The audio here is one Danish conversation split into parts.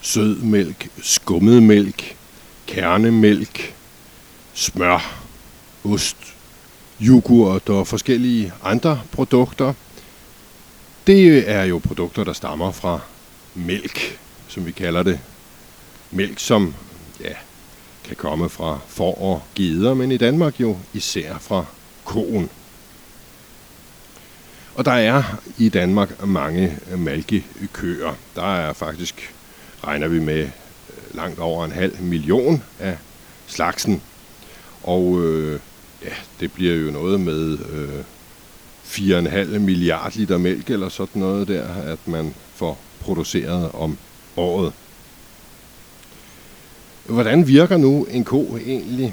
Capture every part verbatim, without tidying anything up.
sødmælk, skummet mælk, kernemælk, smør, ost, yoghurt og forskellige andre produkter. Det er jo produkter, der stammer fra mælk, som vi kalder det. Mælk, som ja, kan komme fra får og geder, men i Danmark jo især fra koen. Og der er i Danmark mange malkekøer. Der er faktisk, regner vi med, langt over en halv million af slagsen. Og øh, ja, det bliver jo noget med øh, fire komma fem milliard liter mælk eller sådan noget der, at man får produceret om året. Hvordan virker nu en ko egentlig?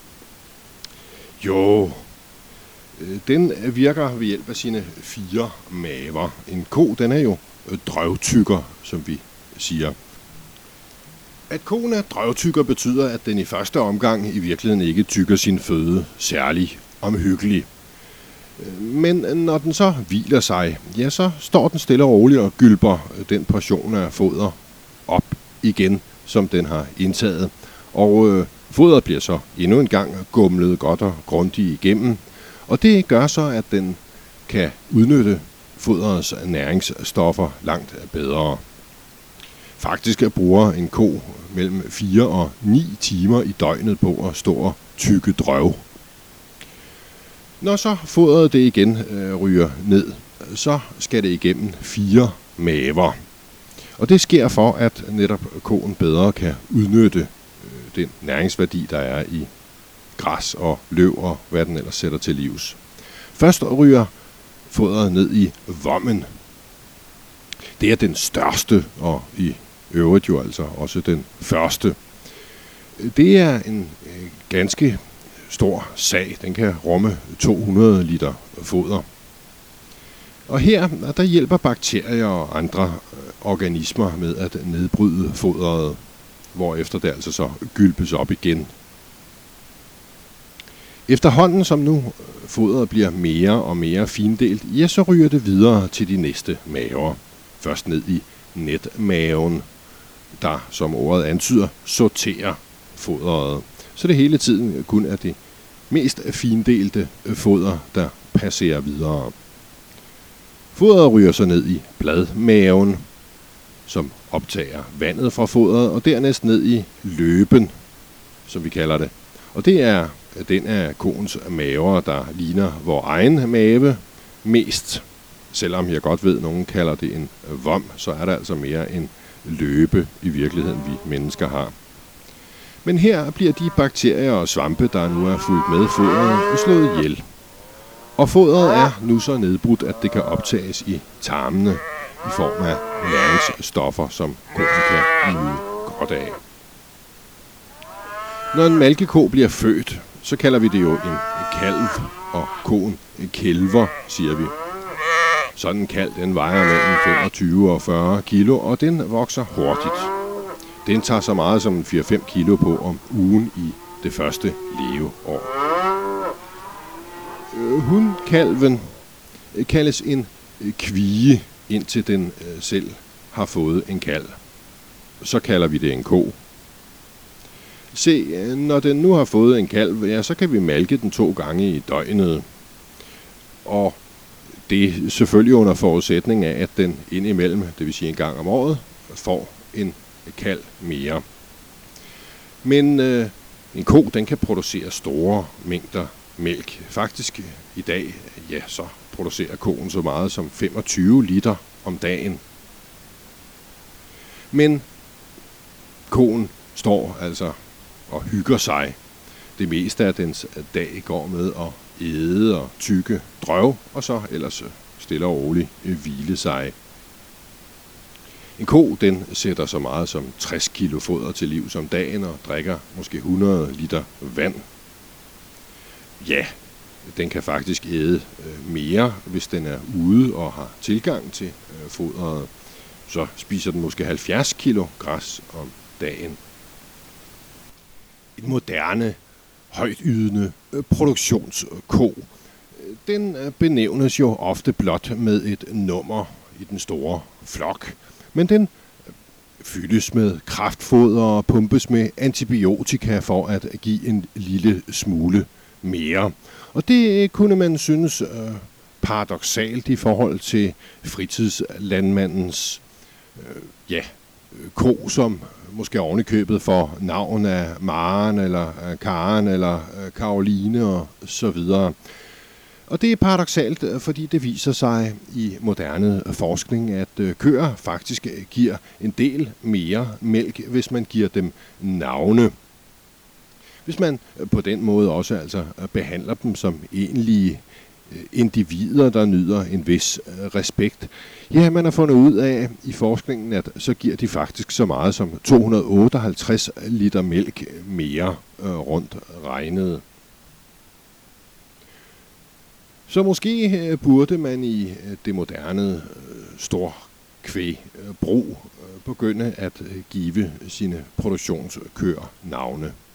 Jo, den virker ved hjælp af sine fire maver. En ko, den er jo drøvtykker, som vi siger. At koen er drøvtykker betyder, at den i første omgang i virkeligheden ikke tykker sin føde særlig omhyggelig. Men når den så hviler sig, ja, så står den stille og roligt og gylper den portion af foder op igen, som den har indtaget. Og øh, fodret bliver så endnu en gang gumlet godt og grundigt igennem. Og det gør så, at den kan udnytte foderets næringsstoffer langt bedre. Faktisk bruger en ko mellem fire og ni timer i døgnet på at stå og tygge drøv. Når så fodret det igen øh, ryger ned, så skal det igennem fire maver. Og det sker for, at netop koen bedre kan udnytte øh, den næringsværdi, der er i græs og løv og hvad den ellers sætter til livs. Først ryger fodret ned i vommen. Det er den største og i øvrigt jo altså også den første. Det er en øh, ganske stor sag. Den kan rumme to hundrede liter foder. Og her der hjælper bakterier og andre organismer med at nedbryde foderet, hvorefter det altså så gylpes op igen. Efterhånden som nu foderet bliver mere og mere findelt, ja, så ryger det videre til de næste maver. Først ned i netmaven, der som ordet antyder, sorterer foderet. Så det hele tiden kun er det mest findelte foder, der passerer videre. Foderet ryger så ned i bladmaven, som optager vandet fra foderet, og dernæst ned i løben, som vi kalder det. Og det er den af koens maver, der ligner vores egen mave mest. Selvom jeg godt ved, at nogen kalder det en vom, så er det altså mere en løbe i virkeligheden, vi mennesker har. Men her bliver de bakterier og svampe, der nu er fulgt med foderet, slået ihjel. Og foderet er nu så nedbrudt, at det kan optages i tarmene i form af næringsstoffer, som koen kan nyde godt af. Når en malkeko bliver født, så kalder vi det jo en kalv, og koen kælver, siger vi. Sådan en kalv, den vejer mellem femogtyve og fyrre kilo, og den vokser hurtigt. Den tager så meget som fire til fem kilo på om ugen i det første leveår. Hundkalven kaldes en kvie, indtil den selv har fået en kalv. Så kalder vi det en ko. Se, når den nu har fået en kalv, ja, så kan vi malke den to gange i døgnet. Og det er selvfølgelig under forudsætning af, at den indimellem, det vil sige en gang om året, får en kalv mere. Men øh, en ko, den kan producere store mængder mælk. Faktisk i dag, ja, så producerer koen så meget som femogtyve liter om dagen. Men koen står altså og hygger sig. Det meste af dens dag går med at æde og tygge drøv, og så ellers stille og roligt hvile sig. En ko, den sætter så meget som tres kilo foder til livs om dagen og drikker måske hundrede liter vand. Ja, den kan faktisk æde mere, hvis den er ude og har tilgang til foderet. Så spiser den måske halvfjerds kilo græs om dagen. En moderne, højtydende produktionsko, den benævnes jo ofte blot med et nummer i den store flok. Men den fyldes med kraftfoder og pumpes med antibiotika for at give en lille smule mere. Og det kunne man synes øh, paradoksalt i forhold til fritidslandmandens øh, ja, ko, som måske ovenikøbet for navn af Maren eller øh, Karen eller øh, Karoline og så videre. Og det er paradoksalt, fordi det viser sig i moderne forskning, at øh, køer faktisk giver en del mere mælk, hvis man giver dem navne. Hvis man på den måde også altså behandler dem som egentlige individer, der nyder en vis respekt. Ja, man har fundet ud af i forskningen, at så giver de faktisk så meget som to hundrede og otteoghalvtreds liter mælk mere øh, rundt regnet. Så måske burde man i det moderne storkvægbrug begynde at give sine produktionskøer navne.